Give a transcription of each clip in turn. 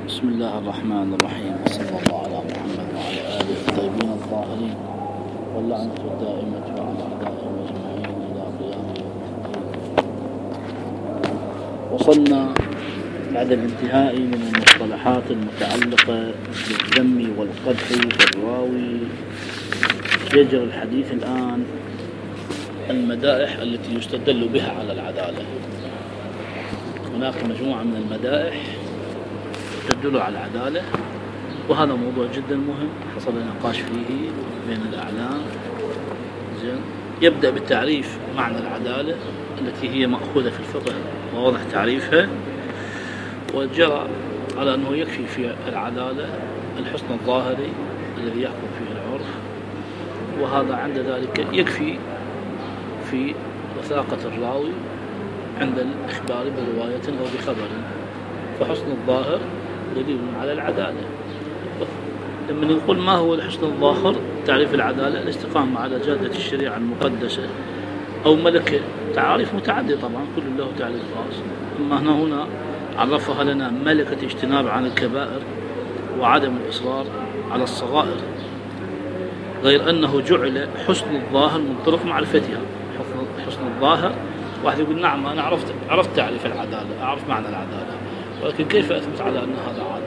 بسم الله الرحمن الرحيم، وصلى الله على محمد وعلى آله الطيبين الطاهرين، واللعنة الدائمة على أعدائهم أجمعين إلى قيام يوم الدين. وصلنا بعد الانتهاء من المصطلحات المتعلقة بالذم والقدح والراوي. يجري الحديث الآن المدائح التي يستدل بها على العدالة. هناك مجموعة من المدائح تدل على العدالة، وهذا موضوع جدا مهم حصل نقاش فيه بين الأعلام. يبدأ بالتعريف معنى العدالة التي هي مأخوذة في الفقه ووضح تعريفها، وجرى على أنه يكفي في العدالة الحسن الظاهري الذي يحكم فيه العرف، وهذا عند ذلك يكفي في وثاقة الراوي عند الإخبار برواية أو بخبر، فحسن الظاهر دليل على العدالة. لما نقول ما هو الحسن الظاهر، تعريف العدالة الاستقامة على جادة الشريعة المقدسة أو ملكة. تعاريف متعددة طبعا، كل له تعريف خاص. أما هنا عرفها لنا ملكة اجتناب عن الكبائر وعدم الإصرار على الصغائر، غير أنه جعل حسن الظاهر من طرق معرفتها. حسن الظاهر، واحد يقول نعم أنا عرفت تعريف العدالة، أعرف معنى العدالة، ولكن كيف أثبت على أن هذا عادل؟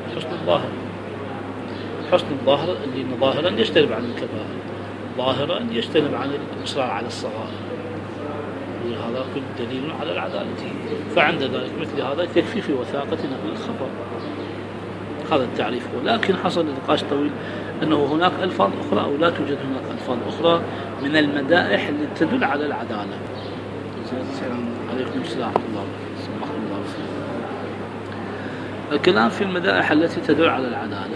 حسن الظاهر اللي ظاهرا يجتنب عن الكبائر، ظاهرا يجتنب عن الإصرار على الصغائر، هذا كل دليل على العدالة. فعند ذلك مثل هذا تكفي في وثاقة نقل الخبر. هذا التعريف هو. لكن حصل نقاش طويل أنه هناك ألفاظ أخرى أو لا توجد هناك ألفاظ أخرى من المدائح اللي تدل على العدالة. عليكم السلام ورحمة الله وبركاته. الكلام في المدائح التي تدل على العدالة.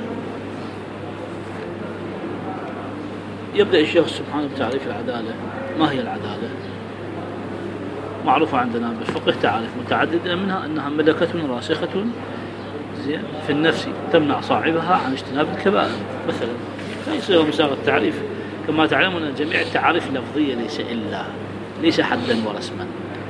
يبدأ الشيخ سبحانه بتعريف العدالة. ما هي العدالة؟ معروفة عندنا بالفقه تعاريف متعددة، منها أنها ملكة راسخة في النفس تمنع صاحبها عن اجتناب الكبائر مثلا. فيصير مساغ التعريف كما تعلمون جميع التعاريف اللفظية ليس حدا ورسما.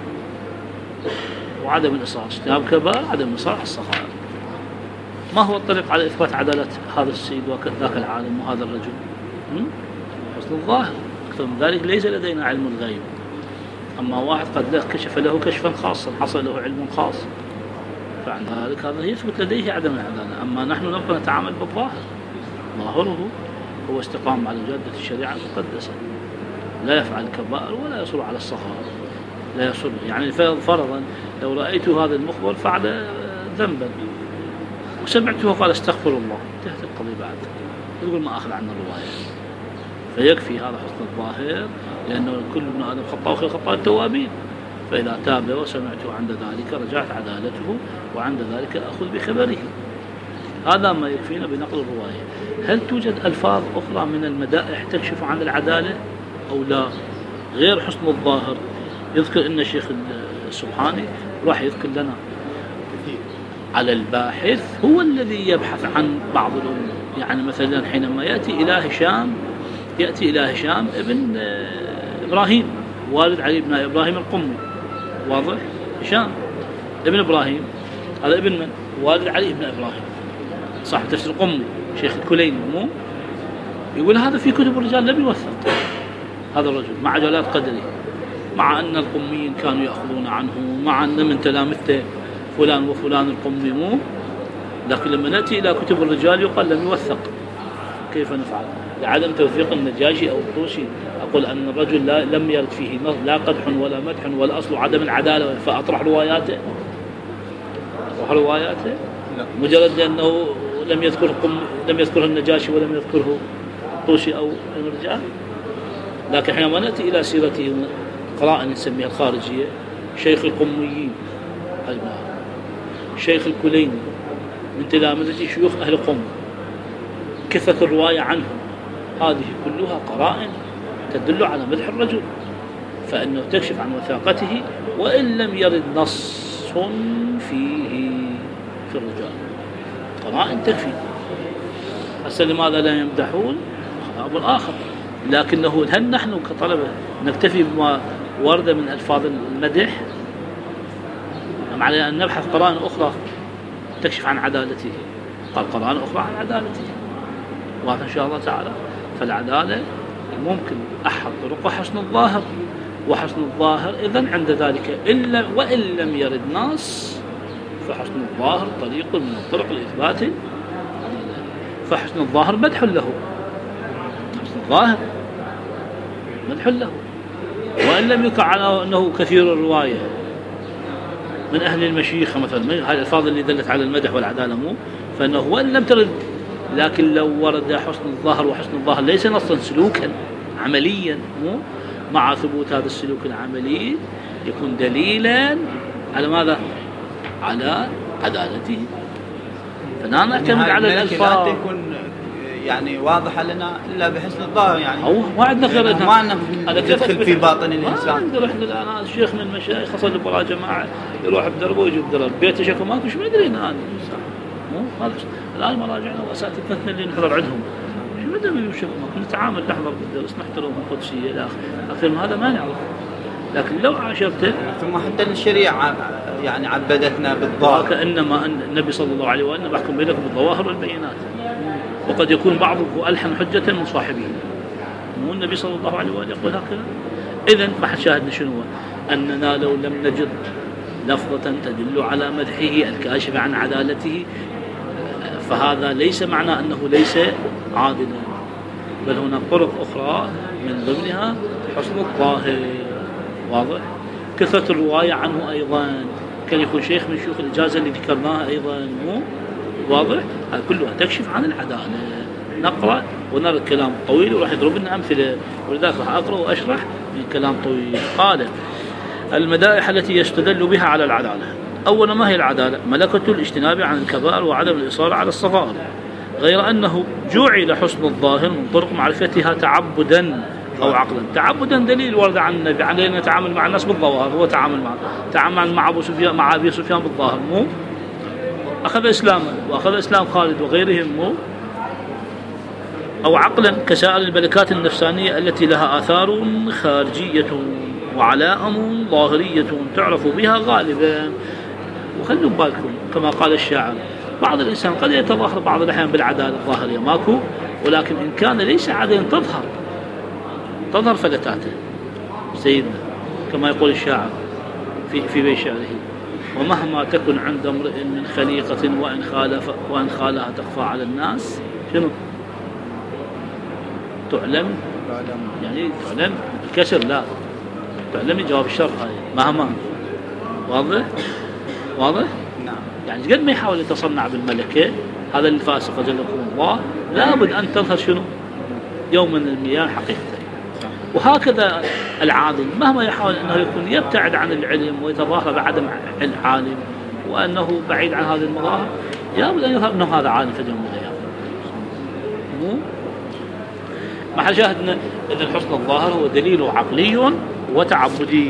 وعدم الإصرار اجتناب كبائر، عدم الإصرار على الصغائر. ما هو الطريق على إثبات عدالة هذا السيد وذاك العالم وهذا الرجل؟ حسن الظاهر. أكثر من ذلك ليس لدينا علم الغيب. أما واحد قد كشف له كشفا خاصا، حصل له علم خاص، فعند ذلك هذا يثبت لديه عدم العدالة. أما نحن نبقى نتعامل بالظاهر. ظاهره هو استقامة على جادة الشريعة المقدسة، لا يفعل الكبائر ولا يصر على الصغائر، لا يصر. يعني فرضا لو رأيت هذا المخبر فعل ذنبا وسمعته قال استغفر الله، انتهت القضية بعد، يقول ما أخذ عنا الرواية. فيكفي هذا حسن الظاهر، لأنه كل ابن آدم خطاء وخير خطاء التوابين. فإذا تاب وسمعته عند ذلك رجعت عدالته، وعند ذلك أخذ بخبره. هذا ما يكفينا بنقل الرواية. هل توجد ألفاظ أخرى من المدائح تكشف عن العدالة أو لا؟ غير حسن الظاهر. يذكر إن الشيخ السبحاني راح يذكر لنا على الباحث هو الذي يبحث عن بعض الأمور. يعني مثلا حينما يأتي إلى هشام ابن إبراهيم والد علي بن إبراهيم القمي، واضح؟ هشام ابن إبراهيم هذا ابن من؟ والد علي بن إبراهيم صاحب تفسير القمي شيخ الكليني. مو يقول هذا في كتب الرجال لم يوثق هذا الرجل، مع جلال قدره، مع أن القميين كانوا يأخذون عنه، مع أن من تلامذته فلان وفلان القمي. مو لكن لما نأتي إلى كتب الرجال يقال لم يوثق. كيف نفعل؟ لعدم توثيق النجاشي أو الطوسي أقول أن الرجل لم يرد فيه لا قدح ولا مدح، والأصل عدم العدالة، فأطرح رواياته مجرد لأنه لم يذكره النجاشي ولم يذكره الطوسي أو الرجال. لكن حينما نأتي إلى سيرته قراءة نسميها الخارجية، شيخ القميين شيخ الكليني من تلامذة شيوخ أهل قم، كثرة الرواية عنه، هذه كلها قرائن تدل على مدح الرجل، فإنه تكشف عن وثاقته وإن لم يرد نص فيه في الرجال. قرائن تكفي. هسه لماذا لا يمدحون؟ خطاب آخر. لكنه هل نحن كطلبة نكتفي بما ورد من ألفاظ المدح؟ أم علينا أن نبحث قرائن أخرى تكشف عن عدالته. قال قرآن أخرى عن عدالته، واضح إن شاء الله تعالى. فالعدالة ممكن أحد طرق حسن الظاهر، وحسن الظاهر إذن عند ذلك إلا وإن لم يرد نص فحسن الظاهر طريق من الطرق الإثبات. فحسن الظاهر مدح له، حسن الظاهر مدح له، وإن لم يقع على أنه كثير الرواية من أهل المشيخة مثلا، من هذه الألفاظ اللي دلت على المدح والعدالة مو، فإنه وإن لم ترد، لكن لو ورد حسن الظاهر، وحسن الظاهر ليس نصا سلوكا عمليا مو، مع ثبوت هذا السلوك العملي يكون دليلا على ماذا؟ على عدالته. فلا نعتمد على الألفاظ، لا تكون يعني واضحة لنا إلا بحسن الظاهر، يعني أو ما عندنا غير يعني ما ندخل في باطن الإنسان. عندنا إحنا الآن الشيخ من المشايخ خاصة وراء جماعة يروح بدربه ويجيب درب بيته شكله ماكو، شو مدري الآن مو هذا الآن مراجعنا وأساتذتنا اللي نحضر عندهم شو مدري من شكله ماكو، نتعامل نحضر بالدرس نحترمهم قدسية إلى آخره، أكثر من هذا ما نعرف. لكن لو عاشرته ثم حتى الشريعة يعني عبدتنا بالظاهر، كأنما النبي صلى الله عليه وسلم يحكم بينكم بالظواهر والبينات، وقد يكون بعضكم ألحن حجة من صاحبه، مو النبي صلى الله عليه وسلم يقول هكذا. إذن ما حد شاهدنا شنو أننا لو لم نجد لفظة تدل على مدحه الكاشف عن عدالته فهذا ليس معنى أنه ليس عادلا، بل هناك طرق أخرى من ضمنها حسن الظاهر. واضح؟ كثرة الرواية عنه أيضا، كان يكون شيخ من شيوخ الإجازة اللي ذكرناها أيضا مو واضح؟ هذا كلها تكشف عن العدالة. نقرأ ونرى الكلام طويل وراح يضرب لنا أمثلة، ولذلك راح أقرأ وأشرح من كلام طويل. قال المدائح التي يستدل بها على العدالة. أولا ما هي العدالة؟ ملكة الاجتناب عن الكبائر وعدم الإصرار على الصغائر، غير أنه جعل حسن الظاهر من طرق معرفتها تعبدا أو عقلا. تعبدا دليل ورد عن النبي علينا نتعامل مع الناس بالظواهر، هو تعامل مع أبي سفيان بالظاهر مو، أخذ إسلاما وأخذ إسلام خالد وغيرهم مو، أو عقلا كسائر الملكات النفسانية التي لها آثار خارجية وعلائم ظاهرية تعرف بها غالبا. وخلوا بالكم كما قال الشاعر بعض الإنسان قد يتظاهر بعض الأحيان بالعدالة الظاهرية ماكو، ولكن إن كان ليس عادلا تظهر فلتاته سيدنا كما يقول الشاعر في بيت شعره: ومهما تكن عند امرئ من خليقة وإن خالها تخفى على الناس شنو؟ تعلم يعني تعلم الكسر، لا تعلم جواب الشرط هاي مهما. واضح؟ نعم. يعني قد ما يحاول يتصنع بالملكة هذا الفاسق جلكم الله لابد أن تظهر شنو؟ يوم من المياه حقيقته. وهكذا العادل مهما يحاول أنه يكون يبتعد عن العلم ويتظاهر بعدم العالم وأنه بعيد عن هذه المظاهر، لابد أن يظهر أنه هذا عالم في اليوم من الأيام. ما شاهدنا إذن حسن الظاهر هو دليل عقلي وتعبدي.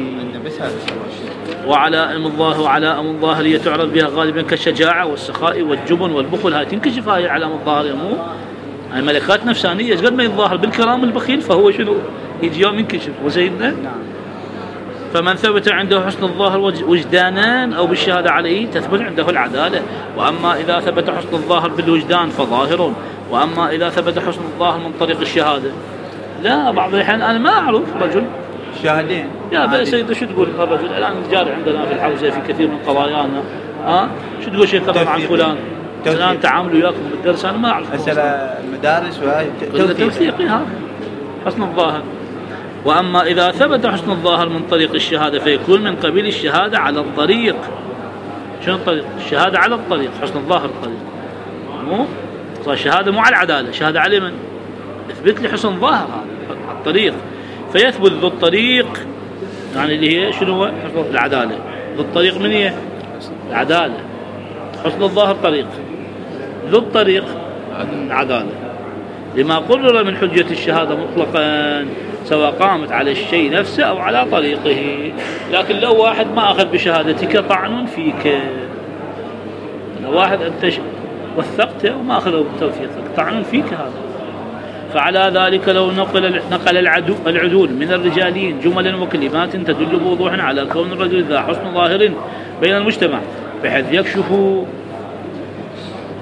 وعلائم الظاهر وعلائم الظاهرية تعرف بها غالبا كالشجاعة والسخاء والجبن والبخل، هاي تنكشف هاي علامة الظاهرية مو هاي ملكات نفسانية. قد ما يتظاهر بالكرام البخيل فهو شنو؟ يجي يوم ينكشف وسيدنا. نعم. فمن ثبت عنده حسن الظاهر وجدانا أو بالشهادة عليه تثبت عنده العدالة. وأما إذا ثبت حسن الظاهر بالوجدان فظاهر، وأما إذا ثبت حسن الظاهر من طريق الشهادة لا. بعض الأحيان أنا ما أعرف رجل شاهدين يا بس سيد شو تقول الرجل الآن جاري عندنا في الحوزة في كثير من قضايانا شو تقول شيء كلام عن فلان الآن تعاملوا وياكم بالدرس أنا ما أعرف أسأل المدارس وهي توثيقي هذا حسن الظاهر. وأما إذا ثبت حسن الظاهر من طريق الشهادة فيكون من قبيل الشهادة على الطريق. شنو الطريق؟ الشهادة على الطريق، حسن الظاهر الطريق مو صار شهادة مو على العدالة، شهادة على من؟ اثبت لي حسن ظاهر هذا على الطريق، فيثبت ذو الطريق يعني اللي هي شنو هو؟ حسن العدالة. ذو الطريق من هي؟ العدالة. حسن الظاهر طريق، ذو الطريق العدالة، لما قرر من حجة الشهادة مطلقا سواء قامت على الشيء نفسه أو على طريقه. لكن لو واحد ما أخذ بشهادتك طعن فيك، لو واحد أنت وثقته وما أخذه بتوثيقك طعن فيك هذا. فعلى ذلك لو نقل العدول من الرجالين جملا وكلمات تدل بوضوح على كون الرجل ذا حسن ظاهر بين المجتمع بحيث يكشف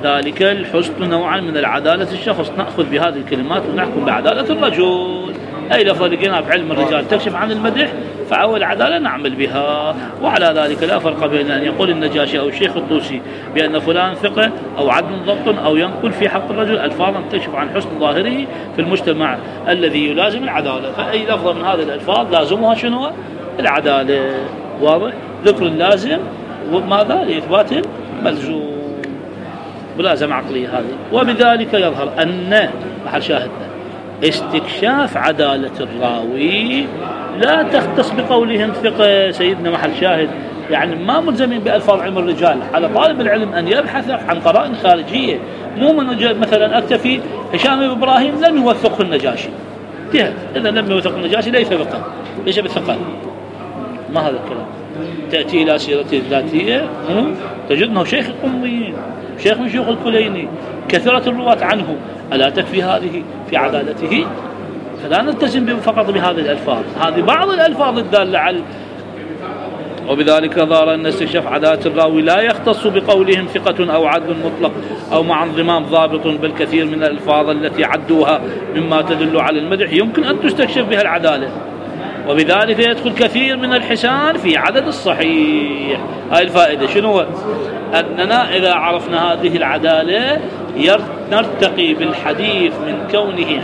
ذلك الحسن نوعا من العدالة الشخص. نأخذ بهذه الكلمات ونحكم بعدالة الرجل. أي لفظة لقيناها بعلم الرجال تكشف عن المدح فأول عدالة نعمل بها. وعلى ذلك لا فرق بين أن يقول النجاشي أو الشيخ الطوسي بأن فلان ثقة أو عدل ضبط أو ينقل في حق الرجل ألفاظا تكشف عن حسن ظاهره في المجتمع الذي يلازم العدالة. فأي لفظة من هذه الألفاظ لازمها شنو؟ العدالة. واضح؟ ذكر اللازم وماذا؟ لإثبات الملزوم. ملازمة عقلية هذه. وبذلك يظهر أن محل شاهدنا استكشاف عدالة الراوي لا تختص بقولهم ثقة. سيدنا محل شاهد يعني ما ملزمين بألفاظ علم الرجال. على طالب العلم أن يبحث عن قرائن خارجية. مو من مثلا أكتفي هشام بن إبراهيم لم يوثقه النجاشي إذا لم يوثق النجاشي ليس ثقة. ليس بثقة. ما هذا الكلام. تأتي إلى سيرته الذاتية تجد أنه شيخ القميين شيخ من شيوخ الكليني كثرة الرواة عنه. ألا تكفي هذه في عدالته؟ فلا نلتزم فقط بهذه الألفاظ. هذه بعض الألفاظ الدالة على. وبذلك ظهر أن استكشاف عدالة الراوي لا يختص بقولهم ثقة أو عدل مطلق أو مع انضمام ضابط، بل كثير من الألفاظ التي عدوها مما تدل على المدح يمكن أن تستكشف بها العدالة. وبذلك يدخل كثير من الحسان في عدد الصحيح. هاي الفائدة شنو؟ أننا إذا عرفنا هذه العدالة نرتقي بالحديث من كونه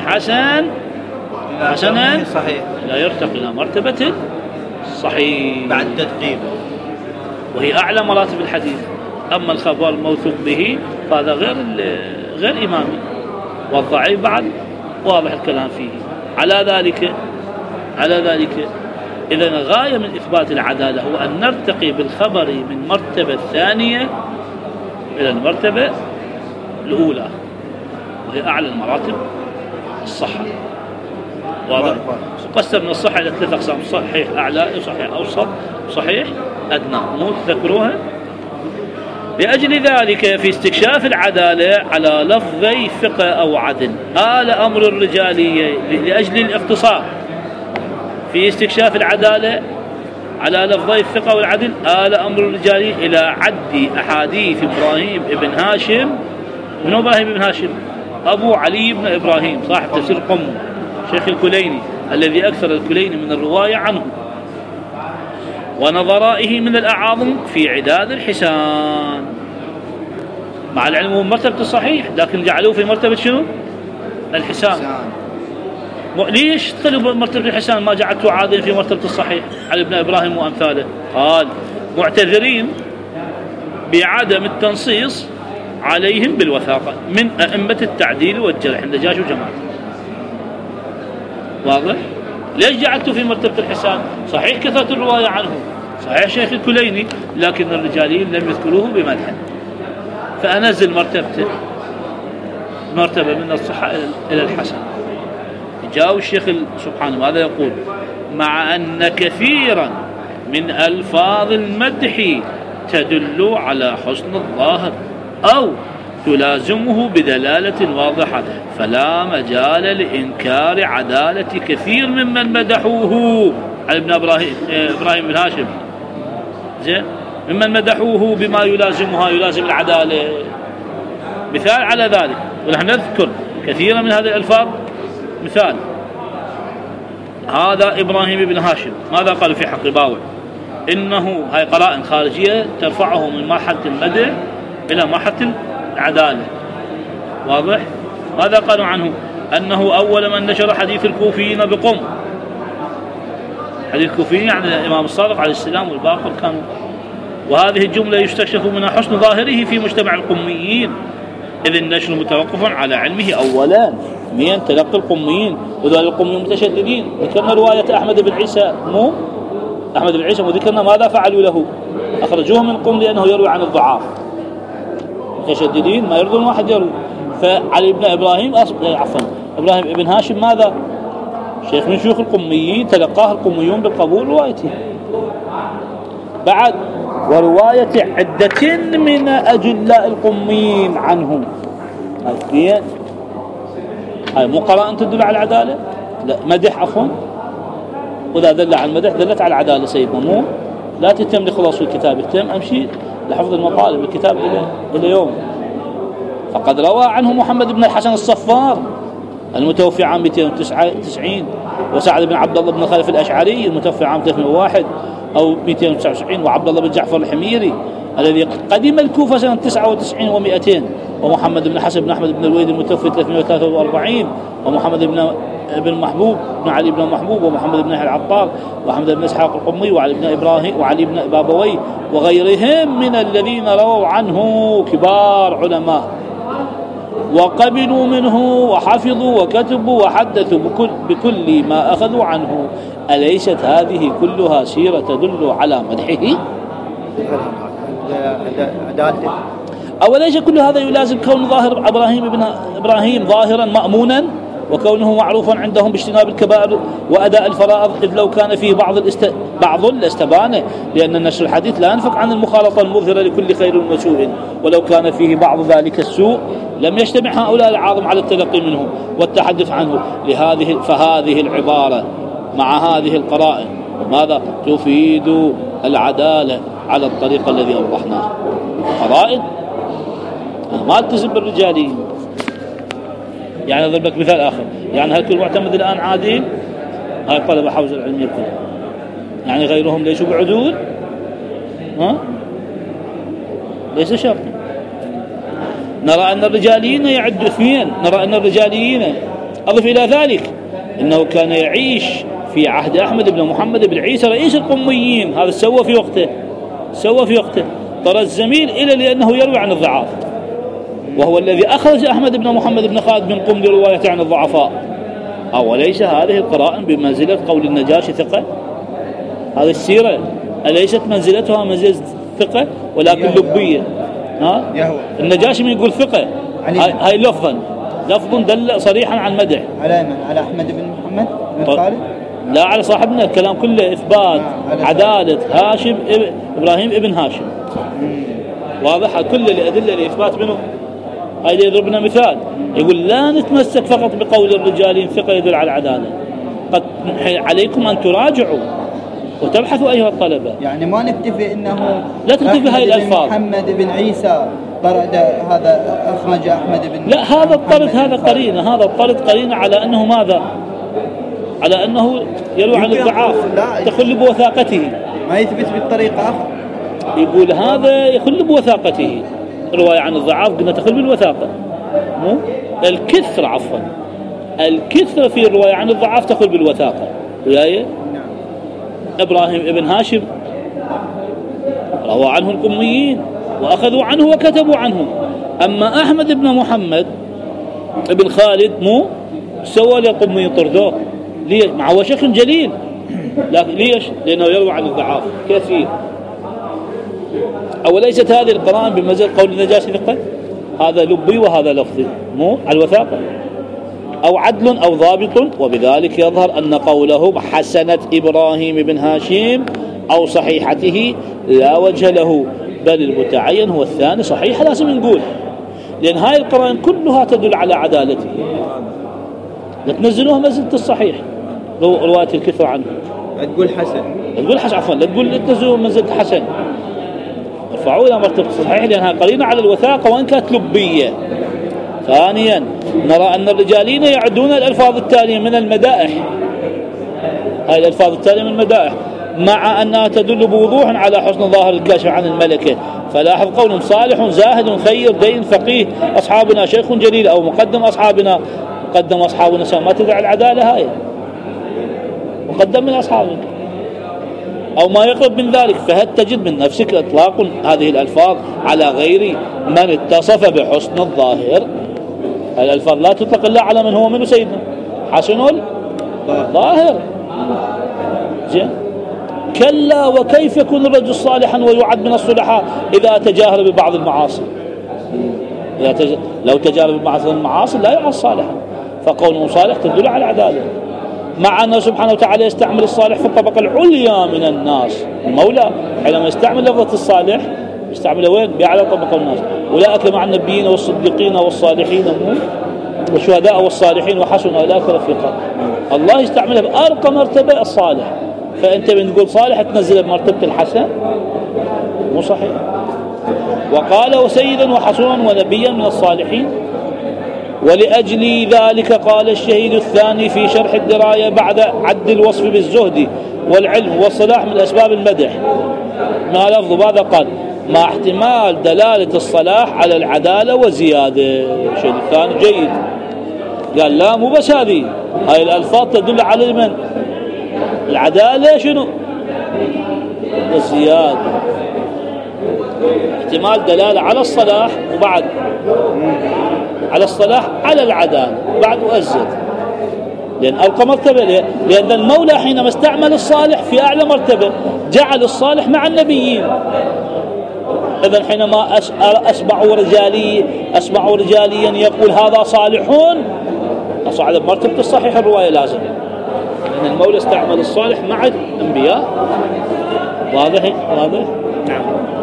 حسنا صحيح لا يرتقي إلى مرتبة صحيح بعد تدقيق، وهي أعلى مراتب الحديث. أما الخبر الموثوق به فهذا غير إمامي، والضعيف بعد واضح الكلام فيه. على ذلك إذا غاية من إثبات العدالة هو أن نرتقي بالخبر من المرتبة الثانية إلى المرتبة الأولى، وهي أعلى المراتب الصحة. واضح؟ قسمنا الصحة إلى 3 أقسام: صحيح أعلى، صحيح أوسط، صحيح أدنى. مو تذكروها؟ لأجل ذلك في استكشاف العدالة على لفظي ثقة أو عدل آل أمر الرجالية لأجل الاختصار في استكشاف العدالة على لفظي الثقة والعدل آل أمر الرجالي إلى عد أحاديث إبراهيم بن هاشم. من إبراهيم بن هاشم؟ أبو علي بن إبراهيم صاحب تفسير قم شيخ الكليني الذي أكثر الكليني من الرواية عنه، ونظرائه من الأعاظم في عداد الحسان، مع العلم هو مرتبة الصحيح لكن جعلوه في مرتبة شنو؟ الحسان. ليش دخلوا مرتبة الحسان ما جعلته عادل في مرتبة الصحيح؟ علي بن إبراهيم وأمثاله قال معتذرين بعدم التنصيص عليهم بالوثاقة من أئمة التعديل والجرح النجاشي وجماعته. واضح؟ ليش جعلته في مرتبة الحسان؟ صحيح كثرة الرواية عنه، صحيح شيخ الكليني، لكن الرجاليين لم يذكروه بمدح، فأنزل مرتبة من الصحة إلى الحسن. جاء الشيخ سبحانه ماذا يقول؟ مع أن كثيرا من ألفاظ المدح تدل على حسن الظاهر أو تلازمه بدلالة واضحة، فلا مجال لإنكار عدالة كثير ممن مدحوه. علي بن إبراهيم بن هاشم زين، ممن مدحوه بما يلازم العدالة. مثال على ذلك، ونحن نذكر كثيرا من هذه الألفاظ. مثال هذا إبراهيم بن هاشم ماذا قال في حق باوع؟ إنه هاي قرائن خارجية ترفعه من مرحلة المدح إلى مرحلة العدالة. واضح؟ ماذا قالوا عنه؟ أنه أول من نشر حديث الكوفيين بقم. حديث الكوفيين يعني الإمام الصادق عليه السلام والباقر كانوا. وهذه الجملة يستكشف منها حسن ظاهره في مجتمع القميين، إذ النشر متوقف على علمه أولا من تلقي القميين، وذلك القميين متشددين. ذكرنا رواية أحمد بن عيسى وذكرنا ماذا فعلوا له؟ أخرجوه من القم لأنه يروي عن الضعاف، متشددين ما يرضون واحد يروي. فعلي بن إبراهيم إبراهيم بن هاشم ماذا؟ شيخ من شيوخ القميين، تلقاه القميون بالقبول روايته. بعد ورواية عدة من أجلاء القميين عنه. هاي مو قرائن تدل على العدالة؟ لا، مدح عفوا. وإذا دل على المدح دلت على العدالة سيدنا. مو لا تتم لخلاص الكتاب، تتم أمشي لحفظ المطالب الكتاب إلى يوم. فقد روى عنه محمد بن الحسن الصفار المتوفي عام 299، وسعد بن عبد الله بن خلف الأشعري المتوفي عام 301 أو 299، وعبد الله بن جعفر الحميري الذي قدم الكوفة سنة 99 و200، ومحمد بن حسن بن أحمد بن الوليد المتوفي 343، ومحمد بن محبوب بن علي بن محبوب، ومحمد بن العطار، وحمد بن إسحاق القمي، وعلي بن إبراهيم، وعلي بن بابوي، وغيرهم من الذين رووا عنه كبار علماء وقبلوا منه وحفظوا وكتبوا وحدثوا بكل ما أخذوا عنه. أليست هذه كلها سيرة تدل على مدحه؟ أوليس كل هذا يلازم كون ظاهر إبراهيم ظاهرا مأمونا، وكونه معروفا عندهم باجتناب الكبائر وأداء الفرائض، إذ لو كان فيه بعض لاستبانه، لأن نشر الحديث لا ينفك عن المخالطة المظهرة لكل خير وسوء، ولو كان فيه بعض ذلك السوء لم يجتمع هؤلاء العاظم على التلقي منه والتحدث عنه. فهذه العبارة مع هذه القرائن ماذا تفيد؟ العدالة على الطريقة الذي أوضحناه. قرائن أنا ما التزم بالرجاليين، يعني أضرب لك مثال آخر، يعني هل كل معتمد الآن عادل؟ هاي طلبة حوزة العلمية كلها، يعني غيرهم ليسوا بعدول؟ ليس شرط. نرى أن الرجاليين يعد اثنين، نرى أن الرجاليين أضف إلى ذلك إنه كان يعيش في عهد أحمد بن محمد بن عيسى رئيس القميين، هذا سوى في وقته ترى الزميل إلى لأنه يروي عن الضعاف، وهو الذي أخرج أحمد بن محمد بن خالد بن قم برواية عن الضعفاء. أوليس هذه القرائن بمنزلة قول النجاشي ثقة؟ هذه السيرة أليست منزلتها منزلة ثقة ولكن لبية؟ النجاشي من يقول ثقة، هاي لفظ دل صريحا عن مدح. على من؟ على أحمد بن محمد بن خالد؟ لا، على صاحبنا. الكلام كله إثبات عدالة هاشم إبراهيم ابن هاشم، واضح كل الأدلة لإثبات منه. هذا يضربنا مثال، يقول لا نتمسك فقط بقول الرجال ثقة يدل على العدالة، قد عليكم أن تراجعوا وتبحثوا أيها الطلبة. يعني ما نكتفي إنه لا تكتفي هاي الألفاظ. محمد بن عيسى طرد هذا، أخرج أحمد بن، لا، هذا الطرد هذا الطرد قرينة على أنه ماذا؟ على أنه يروي عن الضعاف تخل بوثاقته، ما يثبت بالطريقة آخر. يقول هذا يخل بوثاقته، رواية عن الضعاف قلنا تخل بالوثاقة، مو الكثرة في الرواية عن الضعاف تخل بالوثاقة. وياي إبراهيم ابن هاشم روى عنه القميين وأخذوا عنه وكتبوا عنه، أما أحمد بن محمد ابن خالد مو سوى للقميين طردوه. ليش؟ مع هو شيخ جليل، لكن ليش؟ لأنه يروى عن الضعاف كثير. أوليست هذه القرائن بمنزل قول النجاشي ثقة؟ هذا لبي وهذا لفظي، مو على الوثاقة، أو عدل أو ضابط. وبذلك يظهر أن قوله حسنة إبراهيم بن هاشم أو صحيحته لا وجه له، بل المتعين هو الثاني صحيح. لازم نقول، لأن هاي القرائن كلها تدل على عدالته، لا تنزلوها منزلة الصحيح رواية الكثرة عنه، تقول حسن، عفوا، لا تنزلوها منزلة حسن، ارفعوا إلى مرتبة الصحيح، لأنها قرينة على الوثاقة وإن كانت لبية. ثانيا نرى أن الرجالين يعدون الألفاظ التالية من المدائح، هاي الألفاظ التالية من المدائح، مع أنها تدل بوضوح على حسن ظاهر الكاشف عن الملكة. فلاحظ قولهم صالح زاهد خير دين فقيه أصحابنا شيخ جليل، أو مقدم أصحابنا ما تدعي العدالة هاي، مقدم من أصحابنا أو ما يقرب من ذلك. فهل تجد من نفسك إطلاق هذه الألفاظ على غير من اتصف بحسن الظاهر؟ الألفاظ لا تطلق إلا على من هو منه سيدنا حسن الظاهر. زين، كلا وكيف يكون الرجل صالحا ويعد من الصلحاء إذا تجاهل ببعض المعاصي؟ لو تجاهل ببعض المعاصي لا يعد صالحا، فقوله صالح تدل على العدالة، مع أنه سبحانه وتعالى يستعمل الصالح في الطبقة العليا من الناس. المولى حينما يستعمل لفظة الصالح يستعمله وين؟ بأعلى طبقة الناس. أولئك مع النبيين والصديقين والصالحين والشهداء والصالحين وحسن أولئك رفيقا. الله يستعمله بأرقى مرتبة الصالح، فأنت بنقول صالح تنزله بمرتبة الحسن، مو صحيح. وقال وسيدا وحصورا ونبيا من الصالحين. ولأجل ذلك قال الشهيد الثاني في شرح الدراية بعد عد الوصف بالزهد والعلم والصلاح من أسباب المدح ما لفظ بعد قال مع احتمال دلالة الصلاح على العدالة وزيادة. الشيء الثاني جيد، قال لا مو بس هذه، هاي الألفاظ تدل على من العدالة شنو الزيادة، احتمال دلالة على الصلاح وبعد على الصلاح على العدالة بعد وأزد، لأن أبقى مرتبة لأن المولى حينما استعمل الصالح في أعلى مرتبة جعل الصالح مع النبيين. إذن حينما أسمع رجاليا يقول هذا صالحون أصعد مرتبة الصحيح الرواية لازم، لأن المولى استعمل الصالح مع الأنبياء. واضح؟ نعم.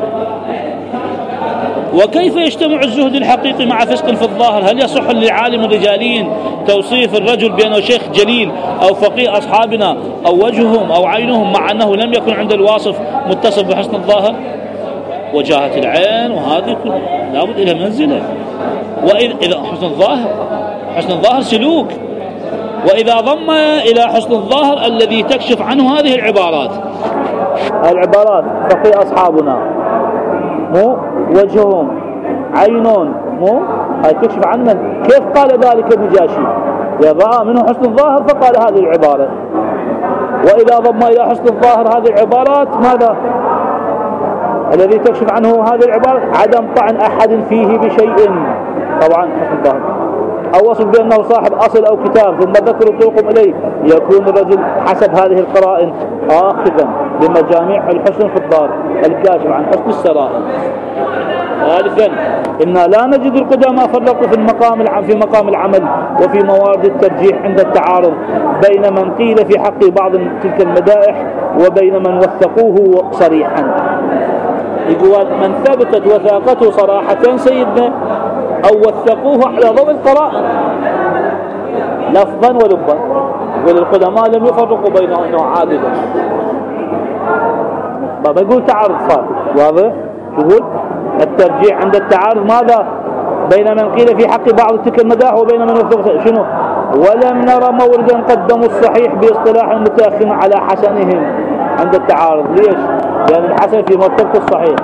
وكيف يجتمع الزهد الحقيقي مع فسق في الظاهر؟ هل يصح لعالم الرجاليين توصيف الرجل بأنه شيخ جليل أو فقيه أصحابنا أو وجههم أو عينهم مع أنه لم يكن عند الواصف متصف بحسن الظاهر وجاهة العين؟ وهذه لابد إلى منزلة. وإذا حسن الظاهر سلوك، وإذا ضم إلى حسن الظاهر الذي تكشف عنه هذه العبارات فقيه أصحابنا مو وجههم عينون مو هاي تكشف عن من؟ كيف قال ذلك النجاشي؟ رأى منه حسن الظاهر فقال هذه العبارة. وإذا ضم إلى حسن الظاهر هذه العبارات ماذا؟ الذي تكشف عنه هذه العبارة عدم طعن أحد فيه بشيء، طبعا حسن الظاهر، أو وصف بأنه صاحب أصل أو كتاب ثم ذكروا طرقهم إليه، يكون الرجل حسب هذه القرائن آخذا بمجاميع الحسن في الظاهر الكاشف عن حسن السرائر. ثالثا إنا لا نجد القدامى فرقوا في مقام العمل وفي موارد الترجيح عند التعارض بين من قيل في حق بعض تلك المدائح وبين من وثقوه صريحا. يقول من ثبتت وثاقته صراحة سيدنا أو وثقوه على ضوء القرائن لفظا ولبا، والقدماء لم يفرقوا بينه أنه عادل. ما يقول تعارض صار واضح. يقول الترجيح عند التعارض ماذا؟ بين من قيل في حق بعض تلك المداح وبين من وثق شنو؟ ولم نرى موردا قدموا الصحيح باصطلاح المتأخرين على حسنهم عند التعارض. ليش؟ لأن الحسن في مرتبة الصحيح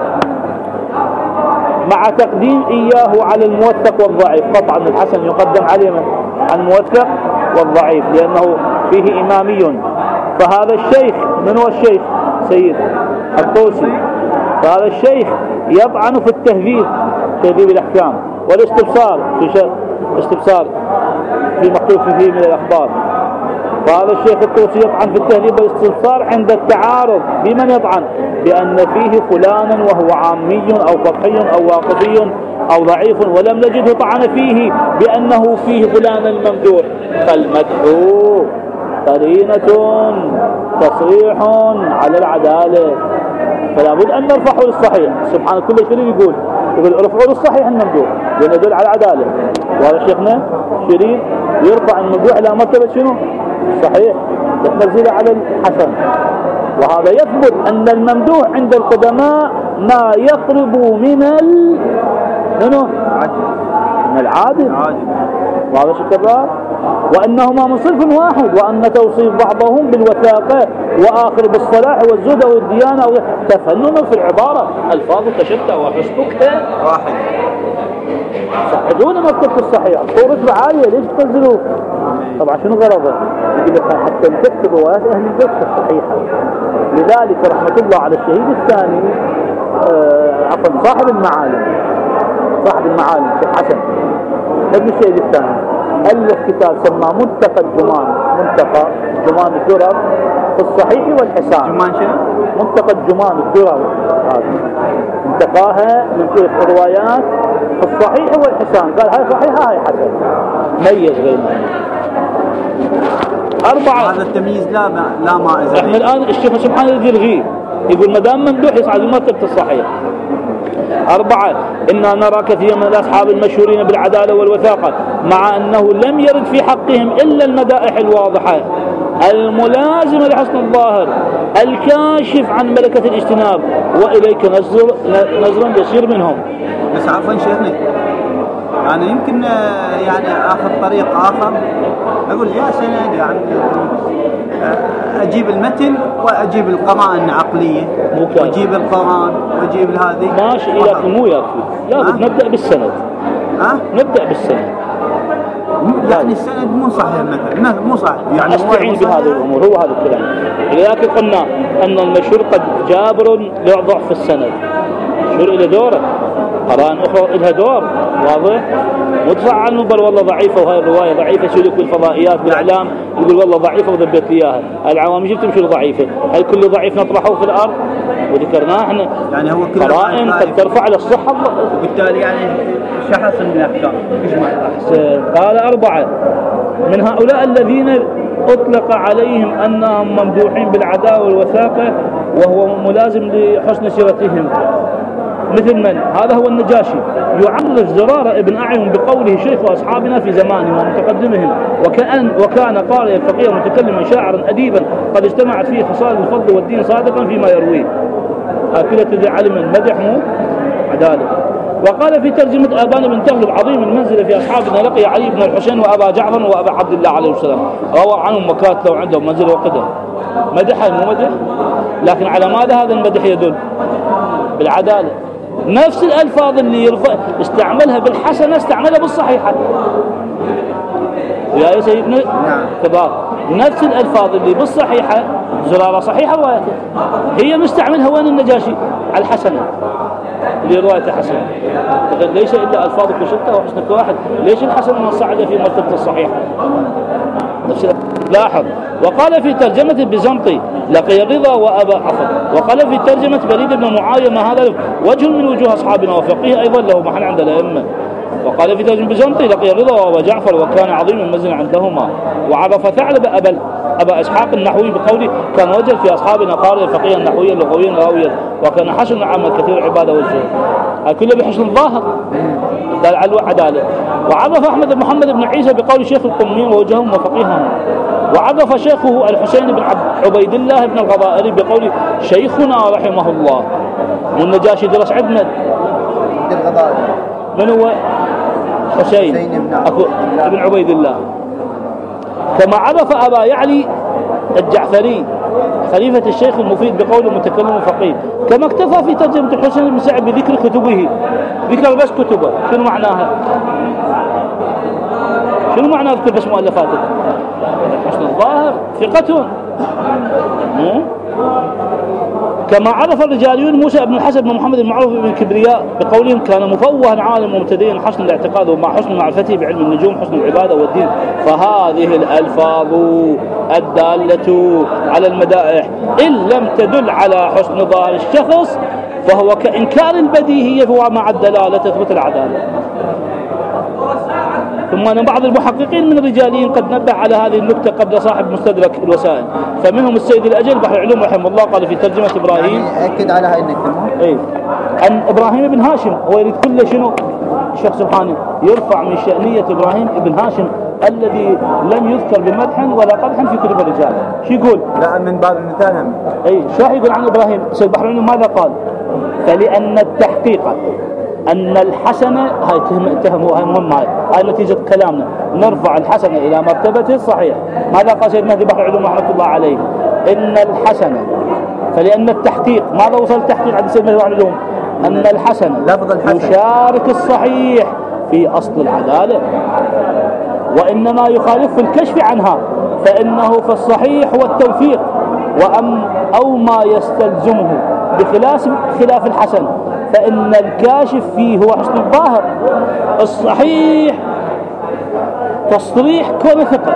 مع تقديم إياه على الموثق والضعيف. قطعا الحسن يقدم عليه عن الموثق والضعيف لأنه فيه إمامي. فهذا الشيخ من هو الشيخ؟ سيد الطوسي. فهذا الشيخ يطعن في التهذيب تهذيب الأحكام والاستبصار استبصار في مختلف فيه من الأخبار. فهذا الشيخ الطوسي يطعن في التهذيب والاستبصار عند التعارض. بمن يطعن؟ بأن فيه فلانا وهو عامي أو فقهي أو واقفي أو ضعيف، ولم نجده طعن فيه بأنه فيه فلان الممدوح. فالمدح قرينة تصريح على العدالة، فلا بد أن نرفعه للصحيح. سبحان كل شيء يقول ارفعوا للصحيح الممدوح لأنه يدل على العدالة. وهذا شيخنا شريف يرفع الممدوح إلى مرتبة شنو؟ صحيح، يتنزل على الحسن. وهذا يثبت أن الممدوح عند القدماء ما يقرب من العادل. وهذا شكرا. وأنهما من صنف واحد، وأن توصيف بعضهم بالوثاقة وآخر بالصلاح والزهد والديانة تفنن في العبارة، ألفاظ تشتى وحسبك واحد. صحدون مكتبة الصحيح صورة عالية، ليش تنزلوا؟ طبعا شنو غرضه؟ يقول لك حتى نكتب روايات أهل البيت الصحيحة. لذلك رحمة الله على الشهيد الثاني عفوا صاحب المعالم في حسن ابن الشهيد الثاني ألف كتاب سماه منتقى جمان الدرر في الصحيح والحسان. جمان شنو؟ منتقى جمان الدرر، انتقاها من الروايات في الصحيح والحسان. قال هاي صحيحة هاي حسن، ميز بينهم. 4. هذا التمييز لا ما إذا احنا الآن الشيخ سبحانه يلغيه، يقول مدام ممدوح يصعد مرتبة الصحيح. 4. إنا نرى كثير من الأصحاب المشهورين بالعدالة والوثاقة مع أنه لم يرد في حقهم إلا المدائح الواضحة الملازمة لحسن الظاهر الكاشف عن ملكة الاجتناب وإليك نظرا يسير منهم. بس عفوا شيخنا، يعني يمكن يعني آخذ طريق آخر، أقول يا سند يعني أجيب المتن وأجيب القرائن العقلية وأجيب القرآن وأجيب هذه ماشي، لكن مو يكفي، لابد نبدأ بالسند. نبدأ بالسند، يعني السند مو صحيح مثلا، مو صحيح يعني أستعين بهذه الأمور، هو هذا الكلام. لذلك قلنا أن المشهور قد جابر ضعف في السند، مشهور إلى دوره، قرائن أخرى إلها دور واضح، مدفع عنه بل والله ضعيفة وهي الرواية ضعيفة، سلوك بالفضائيات بالإعلام يقول والله ضعيفة وذبت لي إياها، العوام جبتم شو ضعيفة؟ هل كل ضعيف نطرحه في الأرض؟ وذكرناه احنا يعني هو كل قرائن قد ترفع على الصحة، وبالتالي يعني شخص من الأحكام. قال 4 من هؤلاء الذين أطلق عليهم أنهم ممدوحين بالعداوة والوثاقة وهو ملازم لحسن سيرتهم، مثل من؟ هذا هو النجاشي، يعرف زرارة ابن أعين بقوله شيخ أصحابنا في زمانهم ومتقدمهم، وكان قارئا فقيها متكلما شاعرا أديبا قد اجتمعت فيه خصال الفضل والدين صادقا فيما يرويه. أكلة ذي علم مدحه عداله. وقال في ترجمة آبان بن تغلب عظيم المنزلة في أصحابنا لقي علي بن الحسين وأبا جعفر وأبا عبد الله عليه السلام، روى عنهم وكاتلوا عندهم منزلة وقدم. مدح مو مدح، لكن على ماذا هذا المدح يدل؟ بالعدالة. نفس الألفاظ اللي استعملها بالحسنة استعملها بالصحيحة يا سيدنا كبار. نفس الألفاظ اللي بالصحيحة زرارة صحيحة روايته، هي مستعملها وين النجاشي؟ على الحسنة اللي روايته حسنة. ليس إلا ألفاظ كشتة وحسنك واحد، ليش الحسنة من صعد في مرتبة الصحيحة؟ نفس لاحظ. وقال في ترجمة بزنطي لقي الرضا وأبا عفر. وقال في ترجمة بريد بن معاوية ما هذا وجه من وجوه أصحابنا وفقيه أيضا له محل عند الأئمة. وقال في ترجمة بزنطي لقي الرضا وأبا جعفر وكان عظيم المنزل عندهما. وعرف ثعلب أبا إسحاق النحوي بقوله كان وجد في أصحابنا قارئا فقيها نحويا لغويا راويا وكان حسن عام كثير العبادة والزهد، كله بحسن الظاهر دل على عدالة. وعرف أحمد بن محمد بن عيسى بقول شيخ القميين ووجههم وفقيهم. وعرف شيخه الحسين بن عبيد الله بن الغضائري بقول شيخنا رحمه الله. والنجاشي درس عندنا من هو؟ حسين بن عبيد الله. كما عرف أبا يعلي الجعفري خليفة الشيخ المفيد بقول متكلم فقيه. كما اكتفى في ترجمة الحسين بن سعد بذكر كتبه، ذكر بس كتبه. شنو معناها؟ شنو معنى ذكر بس مؤلفاته؟ حسن الظاهر ثقة. كما عرف الرجاليون موسى بن الحسن بن محمد المعروف بن كبرياء بقولهم كان مفوها عالم مبتدئا حسن الاعتقاد ومع حسن معرفته بعلم النجوم حسن العبادة والدين. فهذه الألفاظ الدالة على المدائح إن لم تدل على حسن ظاهر الشخص فهو كإنكار البديهية ومع الدلالة تثبت العدالة. ثم أن بعض المحققين من الرجاليين قد نبه على هذه النكتة قبل صاحب مستدرك الوسائل، فمنهم السيد الأجل بحر العلوم رحمه الله قال في ترجمة إبراهيم يعني أكد على هذه النكتة عن إبراهيم بن هاشم. هو يريد كل شنو الشيخ سبحانه يرفع من شأنية إبراهيم بن هاشم الذي لم يذكر بمدح ولا قبح في كتب الرجال. شو يقول؟ لا من باب المثال هم. شو يقول عن إبراهيم؟ سيد بحر العلوم ماذا قال؟ فلأن التحقيق أن الحسنة هاي مهمة، هاي نتيجة كلامنا نرفع الحسنة إلى مرتبة الصحيح. ماذا قال سيدنا مهدي بحر العلوم رحمة الله عليه؟ إن الحسنة فلأن التحقيق ماذا وصل التحقيق عند سيدنا مهدي بحر العلوم؟ أن الحسنة يشارك الصحيح في أصل العدالة وإنما يخالف في الكشف عنها فإنه في الصحيح هو التوثيق أو ما يستلزمه بخلاف الحسن فإن الكاشف فيه هو حسن الظاهر. الصحيح تصريح كون ثقة،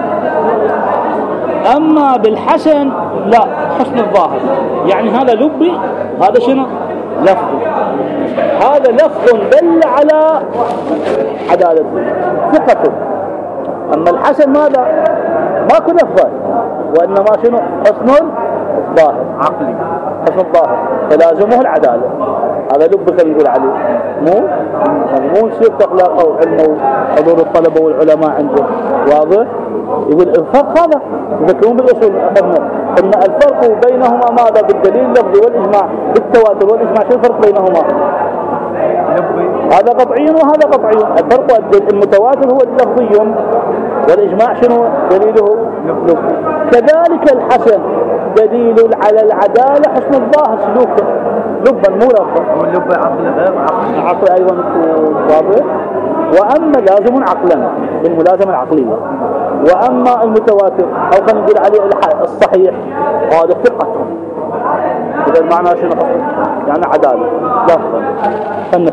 أما بالحسن لا حسن الظاهر. يعني هذا لبي، هذا شنو؟ لفظ. هذا لفظ دل على عدالته ثقته. أما الحسن ماذا؟ ماكو لفظ وإنما شنو؟ حسن الظاهر عقلي. حسن الظاهر فلازمه العدالة. هذا لب خلينا نقول عليه، مو سيرة أخلاقه وعلمه وحضور الطلبة والعلماء عنده واضح. يقول الفرق هذا يذكرون بالأصول أخذنا أن الفرق بينهما ماذا؟ بالدليل اللفظي والإجماع بالتواتر والإجماع. شو الفرق بينهما؟ هذا قطعي وهذا قطعي. الفرق المتواتر هو اللفظي والإجماع شنو دليله؟ كذلك الحسن دليل على العدالة حسن الظاهر سلوكه لبا مو لفظا. واللب عقل غير عقل أيضا واضح. وأما لازم عقلا بالملازمة العقلية. وأما المتواتر أو خلينا نقول عليه الصحيح هذا ثقة. إذا المعنى شنو يعني عدالة لفظا. خلنا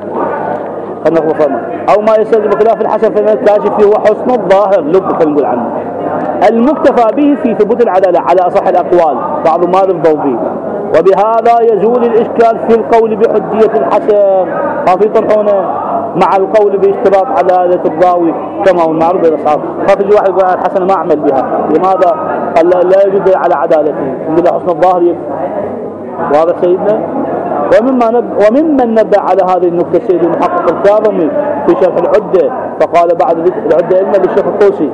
نفهم أو ما يستلزم خلاف الحسن فإن الكاشف فيه هو حسن الظاهر لب خلينا نقول عنه المكتفى به في ثبوت العدالة على أصح الأقوال بعض ما يرضوا به. وبهذا يزول الإشكال في القول بحجية الحسن ما في طرحونه مع القول باشتراط عدالة الراوي كما هو المعروف بين الأصحاب. خاف يجي واحد يقول الحسن ما أعمل بها لماذا؟ قال لا يجوز على عدالته يقول حسن الظاهر وهذا سيدنا. وممن نبه على هذه النكتة سيد المحقق الكاظمي في شرح العدة فقال بعد ذكر العدة إلنا للشيخ الطوسي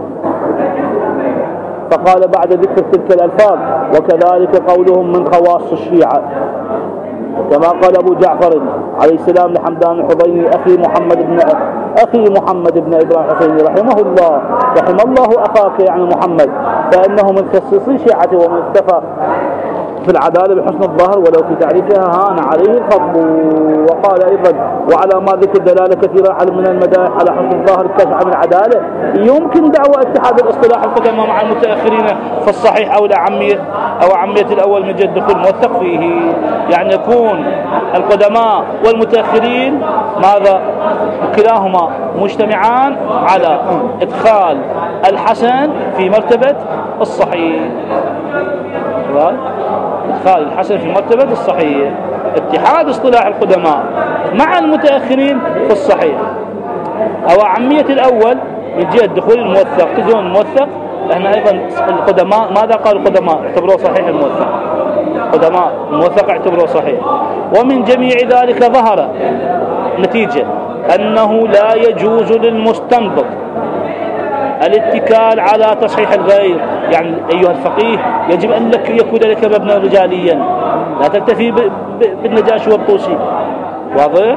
فقال بعد ذكر تلك الألفاظ وكذلك قولهم من خواص الشيعة كما قال أبو جعفر عليه السلام لحمدان الحضيني أخي محمد بن إبراهيم الحسيني رحمه الله رحم الله أخاك يعني محمد فإنه من خصيصي شيعته ومن اكتفى في العدالة بحسن الظاهر ولو في تعريفها هان عليه الخطب. وقال أيضا وعلى ما ذكر دلالة كثيرة من المدائح على حسن الظاهر الكشف عن العدالة يمكن دعوة اتحاد الاصطلاح القدماء مع المتأخرين في الصحيح أو عمية الأول من جد دخول موثق فيه. يعني يكون القدماء والمتأخرين ماذا كلاهما مجتمعان على إدخال الحسن في مرتبة الصحيح. إدخال الحسن في مرتبة الصحيح اتحاد اصطلاح القدماء مع المتأخرين في الصحيح أو عمية الأول من جهة دخول الموثق. تجون الموثق احنا أيضا القدماء ماذا قال القدماء؟ اعتبروه صحيح الموثق. قدماء الموثق اعتبروه صحيح. ومن جميع ذلك ظهر نتيجة أنه لا يجوز للمستنبط الاتكال على تصحيح الغير. يعني أيها الفقيه يجب أن يكون لك مبنى رجاليا لا تكتفي بالنجاشي والطوسي واضح.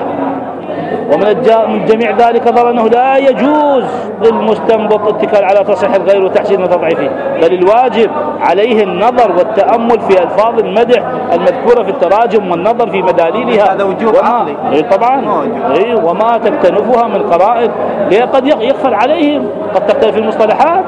ومن جميع ذلك ظهر أنه لا يجوز للمستنبط الاتكال على تصحيح الغير وتحسين وتضعيفه بل الواجب عليه النظر والتأمل في ألفاظ المدح المذكورة في التراجم والنظر في مداليلها. هذا وجوب عقلي طبعا وما تكتنفها من قرائن قد يغفل عليهم قد تختلف المصطلحات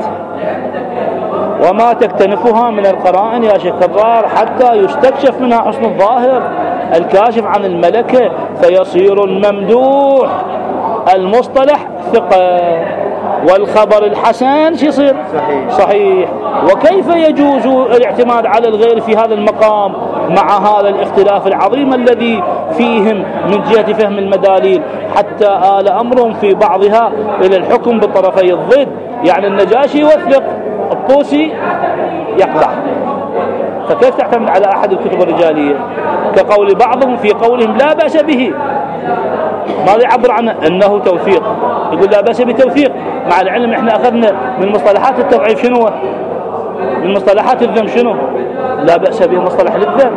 وما تكتنفها من القرائن يا شيخ كرار حتى يستكشف منها حسن الظاهر الكاشف عن الملكة فيصير الممدوح المصطلح ثقة والخبر الحسن يصير صحيح. وكيف يجوز الاعتماد على الغير في هذا المقام مع هذا الاختلاف العظيم الذي فيهم من جهة فهم المداليل حتى آل أمرهم في بعضها إلى الحكم بطرفي الضد. يعني النجاشي يوثق الطوسي يقطع. فكيف تعتمد على أحد الكتب الرجالية كقول بعضهم في قولهم لا بأس به ماذا يعبر عنه أنه توثيق يقول لا بأس بتوثيق مع العلم إحنا أخذنا من مصطلحات التضعيف شنو من مصطلحات الذم شنو لا بأس به مصطلح للذم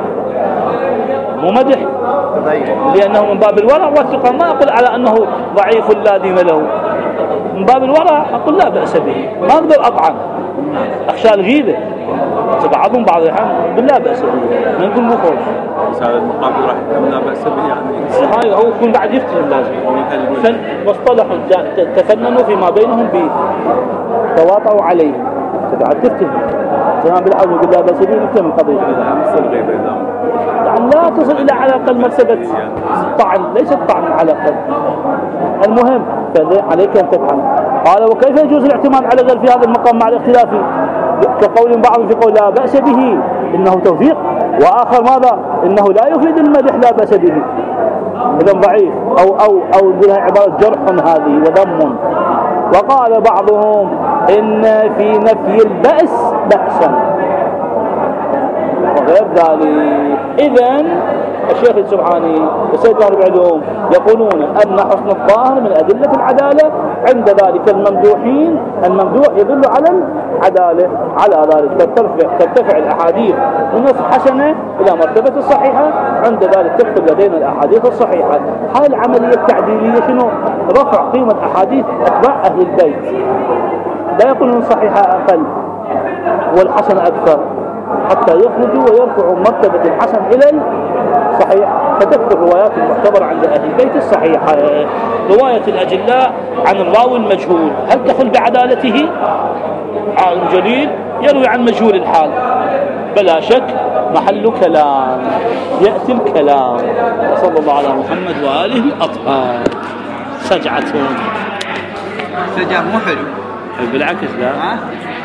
مو مدح لأنه من باب الورع والثقة ما أقول على أنه ضعيف لا دين له من باب الورع أقول لا بأس به ما أقدر أطعن أخشى الغيبة بعضهم بعض الحين بالله بأس به ما نقول مو خوف هذا المقابل راح يكون لا بأس به يعني هاي هو يكون بعد يفتهم لازم مصطلحوا تفننوا فيما بينهم تواطؤوا عليه بعد تفتهم زمان بالعود يقول لا بأس به نفتهم القضية يعني لا تصل إلى على الأقل مرتبة طعن ليس الطعن على الأقل المهم عليك أن تفهم. قال وكيف يجوز الاعتماد على غير في هذا المقام مع الاختلاف كقول بعض في قول لا بأس به إنه توثيق وآخر ماذا إنه لا يفيد المدح لا بأس به إذن ضعيف أو يقولها عبارة جرح هذه وذم. وقال بعضهم إن في نفي البأس بأسا وغير ذلك. إذن الشيخ السبحاني والسيد طاهر العلوم يقولون أن حسن الظاهر من أدلة العدالة، عند ذلك الممدوحين الممدوح يدل على العدالة، على ذلك ترتفع الأحاديث من الحسنة إلى مرتبة الصحيحة، عند ذلك تكتب لدينا الأحاديث الصحيحة. هاي العملية التعديلية شنو؟ رفع قيمة أحاديث أتباع أهل البيت، لا يقولون صحيحة أقل والحسن أكثر، حتى يخرجوا ويرفعوا مرتبة الحسن إلى الصحيح، فتكثر الروايات المعتبرة عند أهل البيت الصحيحة. رواية الأجلاء عن الراوي المجهول هل تخل بعدالته؟ عالم جليل يروي عن مجهول الحال، بلا شك محل كلام، يأتي الكلام. صلى الله على محمد وآله الأطهار. سجعتهم سجع مو حلو بالعكس لا